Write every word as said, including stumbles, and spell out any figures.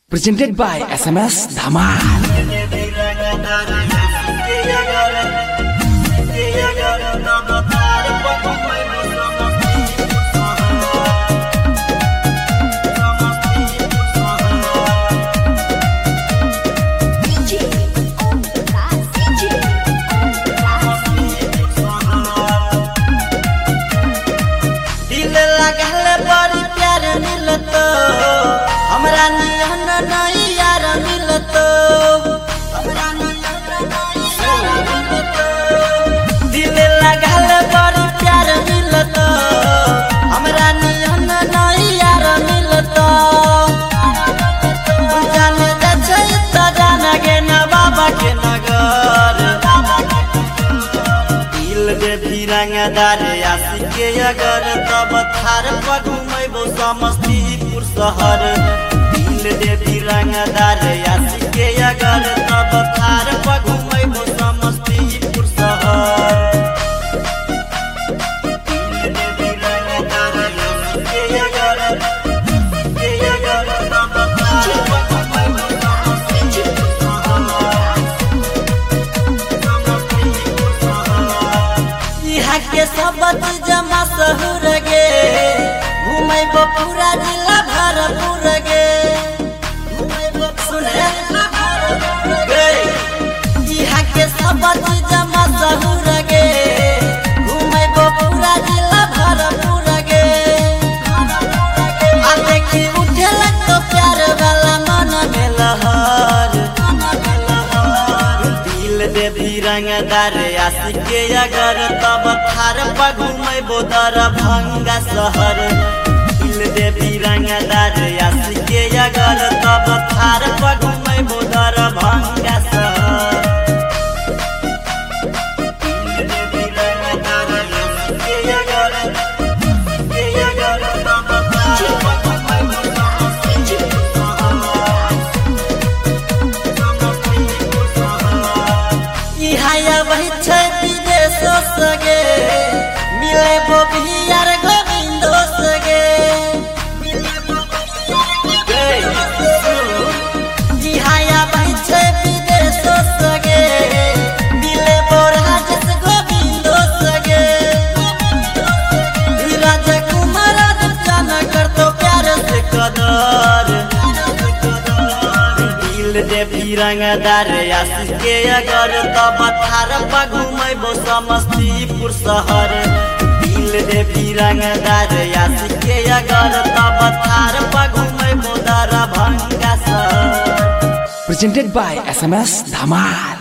Presented by S M S Dhamal. हमरा नियन नहीं यार मिलतो हमरा नियन नहीं यार मिलतो दिल लगल बड़ी प्यार मिलतो हमरा नियन नहीं यार मिलतो जाने जाछै त जाना गे न बाबा के नगर दिल दे भिरंगदार आशिक के अगर तब थार पर घुमैबो समस्तीपुर शहर दिल दे भिरंगदार आशिक के अगर तब थार पर घुमैबो समस्तीपुर शहर दिल दे भिरंगदार आशिक के अगर के अगर तब थार पर घुमैबो समस्तीपुर शहर समस्तीपुर शहर यहाँ के सब चीज मशहूर गे घुमैबो पूरा जिला भरपूर गे यहाँ के सब चीज मशहूर गे घुमैबो पूरा जिला भरपूर गे आ देखी उठे लगतो प्यार वाला मन में लहर दिल दे भिरंगदार आशिक के अगर तब थार पर घुमैबो दरभंगा शहर दिल दे भिरंगदार आशिक के अगर तब थार पर घुमैबो दरभंगा शहर दिल दे भिरंगदार आशिक के अगर के अगर तब थार पर घुमैबो समस्तीपुर शहर यहाँ वही छै विदेशो सगे मिले बो बिहार गोविंदो सगे यहाँ वही छै विदेशो सगे मिले बो राजेश गोविंदो सगे राजकुमार जाना करतो प्यार से कदर दिल दे भिरंगदार आशिक के अगर तब थार पर घुमैबो समस्तीपुर शहर दिल दे भिरंगदार आशिक के अगर तब थार पर घुमैबो दरभंगा शहर Presented by S M S Dhamal.